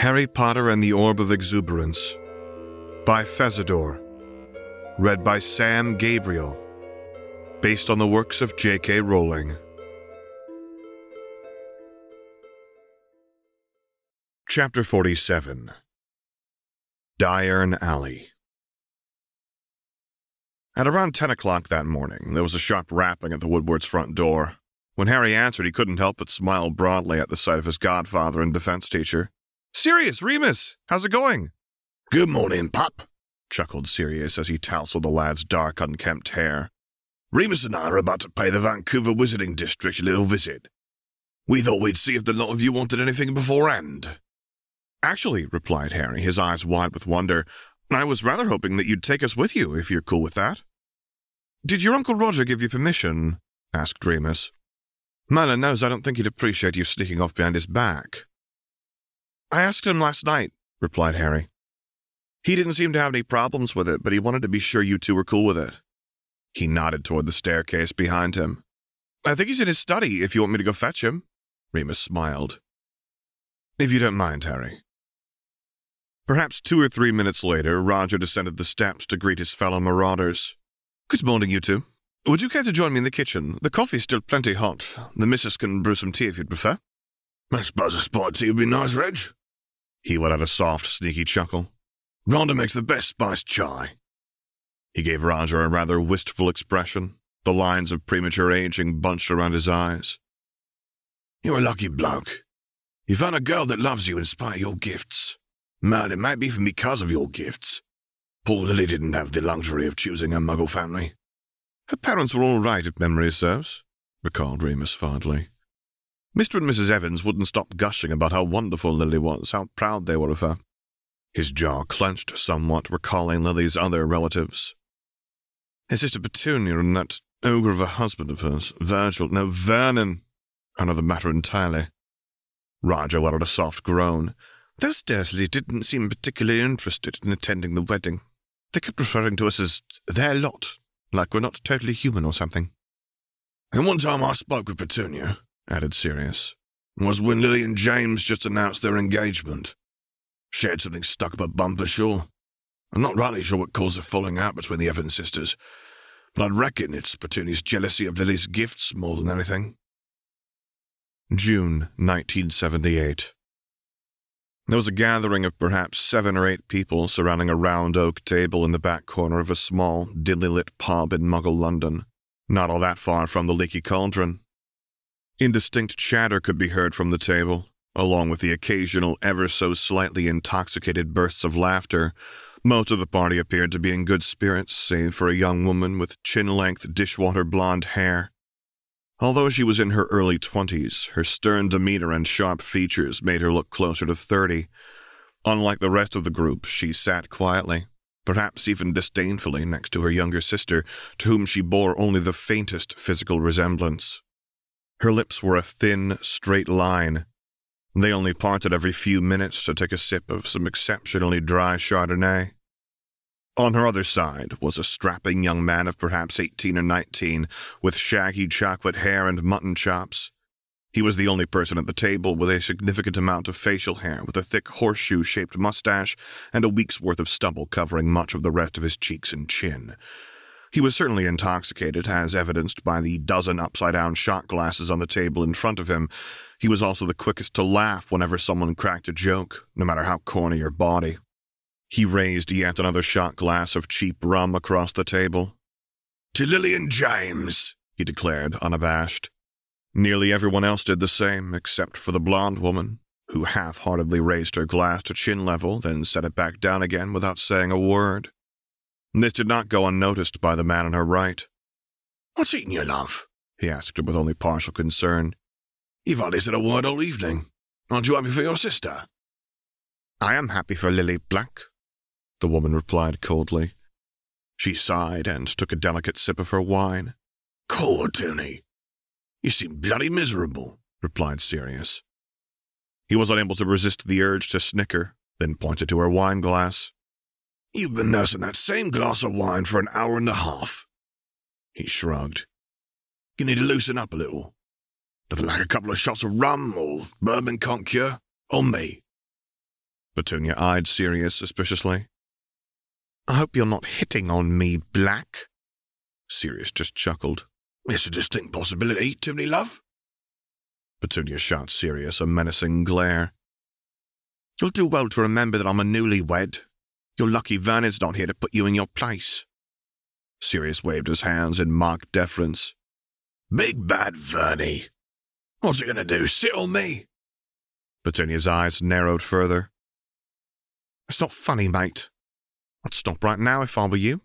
Harry Potter and the Orb of Exuberance by Fezador. Read by Sam Gabriel. Based on the works of J.K. Rowling. Chapter 47. Diurne Alley. At around 10 o'clock that morning, there was a sharp rapping at the Woodwards' front door. When Harry answered, he couldn't help but smile broadly at the sight of his godfather and defense teacher. "Sirius, Remus, how's it going?" "Good morning, Pop," chuckled Sirius as he tousled the lad's dark, unkempt hair. "Remus and I are about to pay the Vancouver Wizarding District a little visit. We thought we'd see if the lot of you wanted anything beforehand." "Actually," replied Harry, his eyes wide with wonder, "I was rather hoping that you'd take us with you, if you're cool with that." "Did your Uncle Roger give you permission?" asked Remus. "Merlin knows I don't think he'd appreciate you sneaking off behind his back." "I asked him last night," replied Harry. "He didn't seem to have any problems with it, but he wanted to be sure you two were cool with it." He nodded toward the staircase behind him. "I think he's in his study, if you want me to go fetch him." Remus smiled. "If you don't mind, Harry." Perhaps 2 or 3 minutes later, Roger descended the steps to greet his fellow marauders. "Good morning, you two. Would you care to join me in the kitchen? The coffee's still plenty hot. The missus can brew some tea if you'd prefer." "I suppose a spot of tea would be nice, Reg." He let out a soft, sneaky chuckle. "Rhonda makes the best spiced chai." He gave Roger a rather wistful expression, the lines of premature aging bunched around his eyes. "You're a lucky bloke. You found a girl that loves you in spite of your gifts. Man, it might be even because of your gifts. Poor Lily didn't have the luxury of choosing a Muggle family." "Her parents were all right, if memory serves," recalled Remus fondly. Mr. and Mrs. Evans wouldn't stop gushing about how wonderful Lily was, how proud they were of her. His jaw clenched somewhat, recalling Lily's other relatives. His sister Petunia and that ogre of a husband of hers, Vernon. Another matter entirely. Roger let out a soft groan. Those Dursleys didn't seem particularly interested in attending the wedding. They kept referring to us as their lot, like we're not totally human or something. "And one time I spoke with Petunia," added Sirius, "was when Lily and James just announced their engagement. She had something stuck up her bum for sure. I'm not rightly sure what caused the falling out between the Evans sisters, but I'd reckon it's Petunia's jealousy of Lily's gifts more than anything." June 1978. There was a gathering of perhaps 7 or 8 people surrounding a round oak table in the back corner of a small, dimly-lit pub in Muggle London, not all that far from the Leaky Cauldron. Indistinct chatter could be heard from the table, along with the occasional ever-so-slightly intoxicated bursts of laughter. Most of the party appeared to be in good spirits, save for a young woman with chin-length dishwater blonde hair. Although she was in her early 20s, her stern demeanor and sharp features made her look closer to 30. Unlike the rest of the group, she sat quietly, perhaps even disdainfully, next to her younger sister, to whom she bore only the faintest physical resemblance. Her lips were a thin, straight line. They only parted every few minutes to take a sip of some exceptionally dry Chardonnay. On her other side was a strapping young man of perhaps 18 or 19, with shaggy chocolate hair and mutton chops. He was the only person at the table with a significant amount of facial hair, with a thick horseshoe-shaped mustache and a week's worth of stubble covering much of the rest of his cheeks and chin. He was certainly intoxicated, as evidenced by the dozen upside-down shot glasses on the table in front of him. He was also the quickest to laugh whenever someone cracked a joke, no matter how corny or bawdy. He raised yet another shot glass of cheap rum across the table. "To Lily and James," he declared, unabashed. Nearly everyone else did the same, except for the blonde woman, who half-heartedly raised her glass to chin level, then set it back down again without saying a word. This did not go unnoticed by the man on her right. "What's eating you, love?" he asked her with only partial concern. "You've hardly said a word all evening. Aren't you happy for your sister?" "I am happy for Lily Black," the woman replied coldly. She sighed and took a delicate sip of her wine. "Cool, Tony. You seem bloody miserable," replied Sirius. He was unable to resist the urge to snicker, then pointed to her wine glass. "You've been nursing that same glass of wine for an hour and a half." He shrugged. "You need to loosen up a little. Nothing like a couple of shots of rum or bourbon can't cure, or me." Petunia eyed Sirius suspiciously. I hope you're not hitting on me, Black. Sirius just chuckled. It's a distinct possibility, Toonie love. Petunia shot Sirius a menacing glare. You'll do well to remember that I'm a newlywed. You're lucky Vernon's not here to put you in your place. Sirius waved his hands in mock deference. Big bad Vernie. What's he going to do, sit on me? Petunia's eyes narrowed further. It's not funny, mate. I'd stop right now if I were you.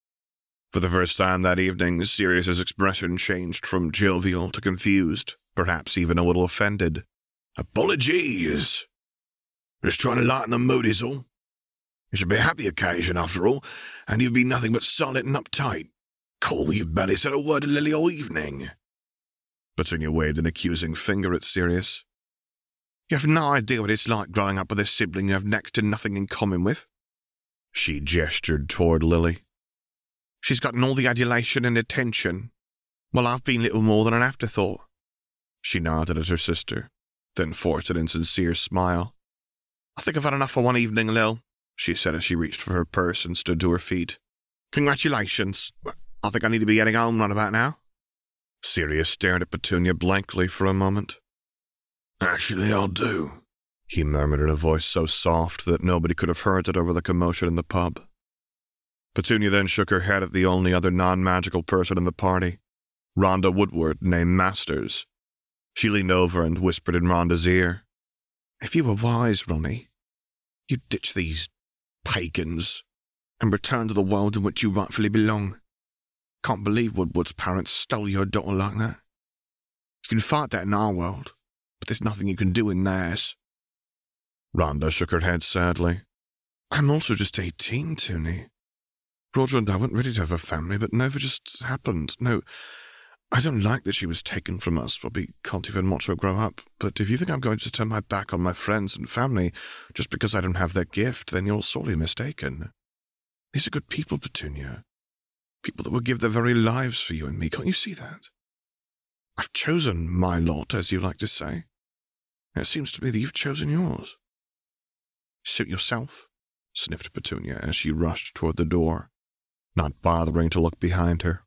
For the first time that evening, Sirius's expression changed from jovial to confused, perhaps even a little offended. Apologies. Just trying to lighten the mood is all. It should be a happy occasion, after all, and you've been nothing but silent and uptight. Cool, you've barely said a word to Lily all evening. Petunia waved an accusing finger at Sirius. You have no idea what it's like growing up with a sibling you have next to nothing in common with. She gestured toward Lily. She's gotten all the adulation and attention, while I've been little more than an afterthought. She nodded at her sister, then forced an insincere smile. I think I've had enough for one evening, Lil, she said as she reached for her purse and stood to her feet. Congratulations. I think I need to be getting home right about now. Sirius stared at Petunia blankly for a moment. Actually, I'll do, he murmured in a voice so soft that nobody could have heard it over the commotion in the pub. Petunia then shook her head at the only other non-magical person in the party, Rhonda Woodward, named Masters. She leaned over and whispered in Rhonda's ear. If you were wise, Ronnie, you'd ditch these pagans and return to the world in which you rightfully belong. Can't believe Woodward's parents stole your daughter like that. You can fight that in our world, but there's nothing you can do in theirs. Rhonda shook her head sadly. I'm also just 18, Toonie. Roger and I weren't ready to have a family, but Nova just happened. No, I don't like that she was taken from us, but we can't even watch her grow up. But if you think I'm going to turn my back on my friends and family just because I don't have their gift, then you're sorely mistaken. These are good people, Petunia. People that would give their very lives for you and me. Can't you see that? I've chosen my lot, as you like to say. And it seems to me that you've chosen yours. Suit yourself, sniffed Petunia as she rushed toward the door, not bothering to look behind her.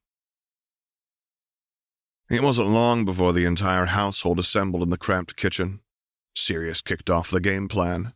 It wasn't long before the entire household assembled in the cramped kitchen. Sirius kicked off the game plan.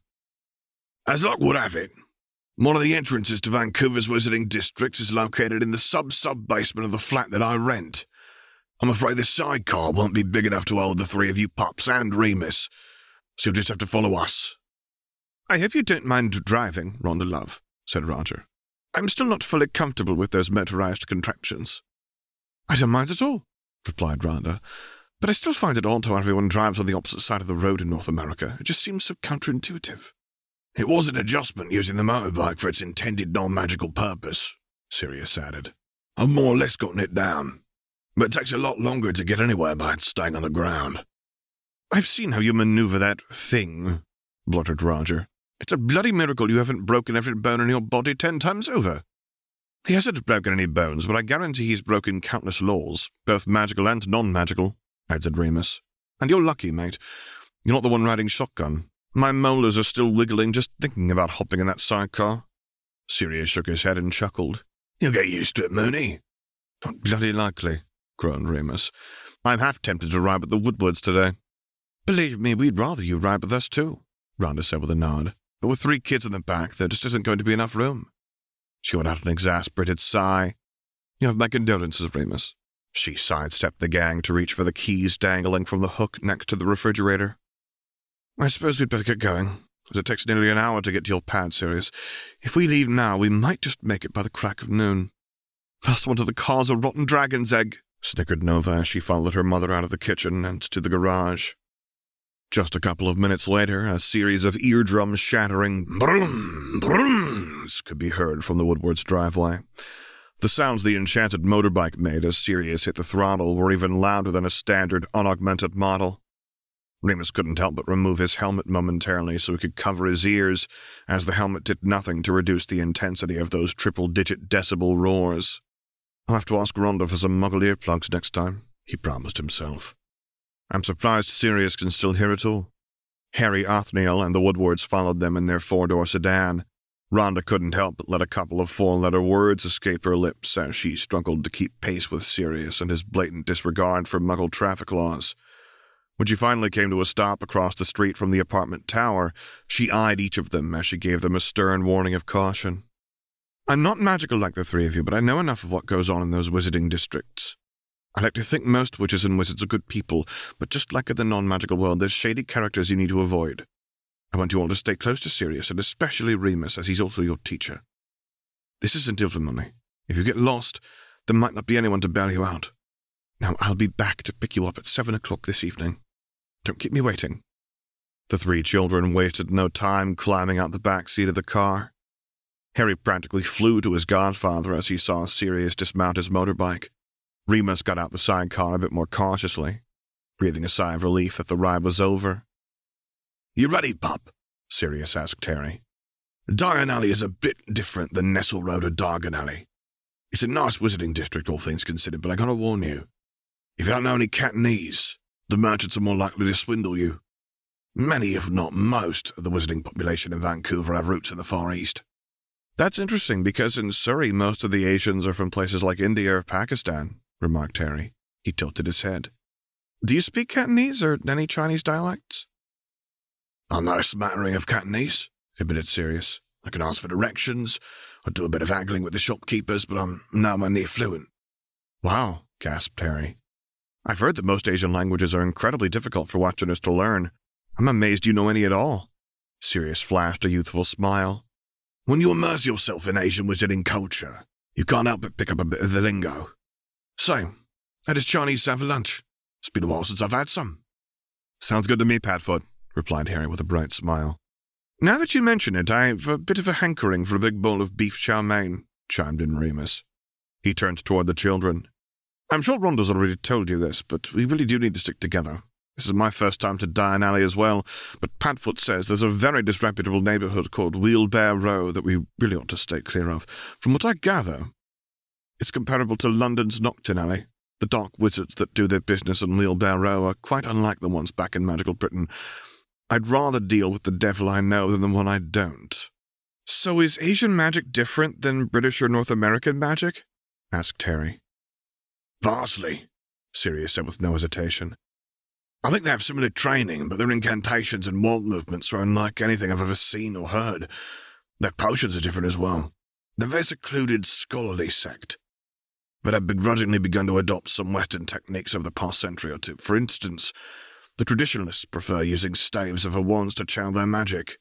As luck would have it, one of the entrances to Vancouver's Wizarding District is located in the sub-basement of the flat that I rent. I'm afraid the sidecar won't be big enough to hold the three of you pups and Remus, so you'll just have to follow us. I hope you don't mind driving, Rhonda Love, said Roger. I'm still not fully comfortable with those motorized contraptions. I don't mind at all, replied Rhonda, but I still find it odd how everyone drives on the opposite side of the road in North America. It just seems so counterintuitive. It was an adjustment using the motorbike for its intended non-magical purpose, Sirius added. I've more or less gotten it down, but it takes a lot longer to get anywhere by staying on the ground. I've seen how you maneuver that thing, blurted Roger. It's a bloody miracle you haven't broken every bone in your body 10 times over. He hasn't broken any bones, but I guarantee he's broken countless laws, both magical and non-magical, added Remus. And you're lucky, mate. You're not the one riding shotgun. My molars are still wiggling just thinking about hopping in that sidecar. Sirius shook his head and chuckled. You'll get used to it, Mooney. Not bloody likely, groaned Remus. I'm half tempted to ride with the Woodwards today. Believe me, we'd rather you ride with us too, Rhonda said with a nod. But with 3 kids in the back, there just isn't going to be enough room. She let out an exasperated sigh. You have my condolences, Remus. She sidestepped the gang to reach for the keys dangling from the hook next to the refrigerator. I suppose we'd better get going, as it takes nearly an hour to get to your pad, Sirius. If we leave now, we might just make it by the crack of noon. First one to the car's a rotten dragon's egg, snickered Nova as she followed her mother out of the kitchen and to the garage. Just a couple of minutes later, a series of eardrum-shattering brum, brums could be heard from the Woodwards' driveway. The sounds the enchanted motorbike made as Sirius hit the throttle were even louder than a standard unaugmented model. Remus couldn't help but remove his helmet momentarily so he could cover his ears, as the helmet did nothing to reduce the intensity of those triple-digit decibel roars. I'll have to ask Rhonda for some muggle earplugs next time, he promised himself. I'm surprised Sirius can still hear it all. Harry Othniel and the Woodwards followed them in their four-door sedan. Rhonda couldn't help but let a couple of four-letter words escape her lips as she struggled to keep pace with Sirius and his blatant disregard for Muggle traffic laws. When she finally came to a stop across the street from the apartment tower, she eyed each of them as she gave them a stern warning of caution. "I'm not magical like the three of you, but I know enough of what goes on in those wizarding districts. I like to think most witches and wizards are good people, but just like in the non-magical world, there's shady characters you need to avoid. I want you all to stay close to Sirius, and especially Remus, as he's also your teacher. This isn't Ilvermorny. If you get lost, there might not be anyone to bail you out. Now, I'll be back to pick you up at 7 o'clock this evening. Don't keep me waiting." The three children wasted no time climbing out the back seat of the car. Harry practically flew to his godfather as he saw Sirius dismount his motorbike. Remus got out the sidecar a bit more cautiously, breathing a sigh of relief that the ride was over. "You ready, pup?" Sirius asked Harry. "Diagon Alley is a bit different than Nestle Road or Diagon Alley. It's a nice wizarding district, all things considered, but I gotta warn you. If you don't know any Cantonese, the merchants are more likely to swindle you. Many, if not most, of the wizarding population in Vancouver have roots in the Far East." "That's interesting, because in Surrey most of the Asians are from places like India or Pakistan," remarked Harry. He tilted his head. "Do you speak Cantonese or any Chinese dialects?" "I know a smattering of Cantonese," admitted Sirius. "I can ask for directions, I do a bit of haggling with the shopkeepers, but I'm nowhere near fluent." "Wow," gasped Harry. "I've heard that most Asian languages are incredibly difficult for Westerners to learn. I'm amazed you know any at all." Sirius flashed a youthful smile. "When you immerse yourself in Asian wizarding culture, you can't help but pick up a bit of the lingo. So, how does Chinese sound for lunch? It's been a while since I've had some." "Sounds good to me, Padfoot," replied Harry with a bright smile. "Now that you mention it, I've a bit of a hankering for a big bowl of beef chow mein," chimed in Remus. He turned toward the children. "I'm sure Rhonda's already told you this, but we really do need to stick together. This is my first time to Diagon Alley as well, but Padfoot says there's a very disreputable neighborhood called Wheelbarrow Row that we really ought to stay clear of. From what I gather, it's comparable to London's Knockton Alley. The dark wizards that do their business in Wheelbarrow Row are quite unlike the ones back in magical Britain. I'd rather deal with the devil I know than the one I don't." "So is Asian magic different than British or North American magic?" asked Harry. "Vastly," Sirius said with no hesitation. "I think they have similar training, but their incantations and wand movements are unlike anything I've ever seen or heard. Their potions are different as well. They're a very secluded, scholarly sect, but have begrudgingly begun to adopt some Western techniques over the past century or two. For instance, the traditionalists prefer using staves over wands to channel their magic."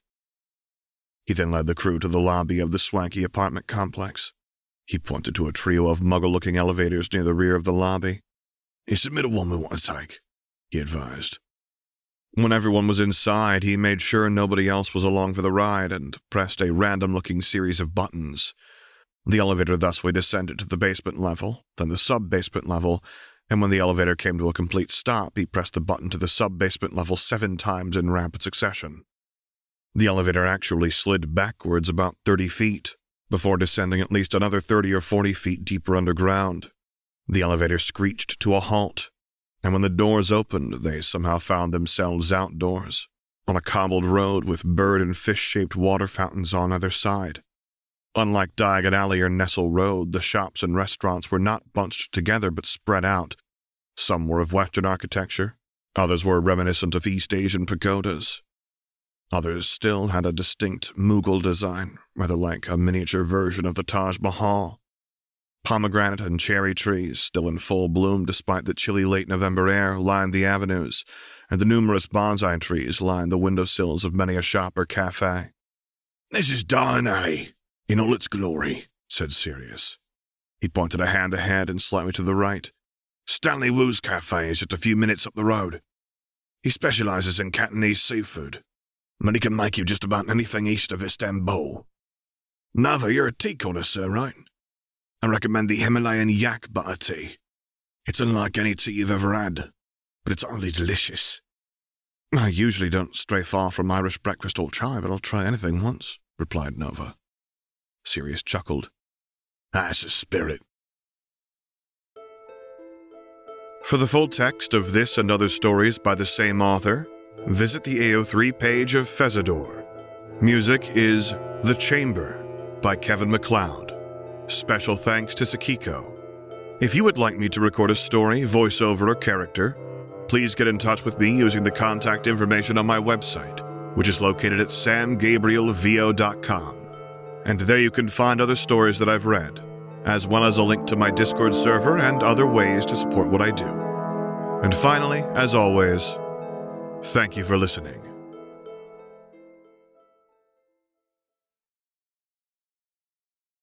He then led the crew to the lobby of the swanky apartment complex. He pointed to a trio of muggle-looking elevators near the rear of the lobby. "It's the middle one we want to take," he advised. When everyone was inside, he made sure nobody else was along for the ride and pressed a random-looking series of buttons. The elevator thusly descended to the basement level, then the sub-basement level, and when the elevator came to a complete stop, he pressed the button to the sub-basement level 7 times in rapid succession. The elevator actually slid backwards about 30 feet, before descending at least another 30 or 40 feet deeper underground. The elevator screeched to a halt, and when the doors opened, they somehow found themselves outdoors, on a cobbled road with bird and fish-shaped water fountains on either side. Unlike Diagon Alley or Nestle Road, the shops and restaurants were not bunched together but spread out. Some were of Western architecture, others were reminiscent of East Asian pagodas. Others still had a distinct Mughal design, rather like a miniature version of the Taj Mahal. Pomegranate and cherry trees, still in full bloom despite the chilly late November air, lined the avenues, and the numerous bonsai trees lined the windowsills of many a shop or cafe. "This is Diagon Alley, in all its glory," said Sirius. He pointed a hand ahead and slightly to the right. "Stanley Wu's cafe is just a few minutes up the road. He specializes in Cantonese seafood, but he can make you just about anything east of Istanbul. Nava, you're a tea connoisseur, right? I recommend the Himalayan yak butter tea. It's unlike any tea you've ever had, but it's utterly delicious." "I usually don't stray far from Irish breakfast or chai, but I'll try anything once," replied Nova. Sirius chuckled. "That's the spirit." For the full text of this and other stories by the same author, visit the AO3 page of Fezador. Music is The Chamber by Kevin MacLeod. Special thanks to Sakiko. If you would like me to record a story, voiceover, or character, please get in touch with me using the contact information on my website, which is located at samgabrielvo.com. And there you can find other stories that I've read, as well as a link to my Discord server and other ways to support what I do. And finally, as always, thank you for listening.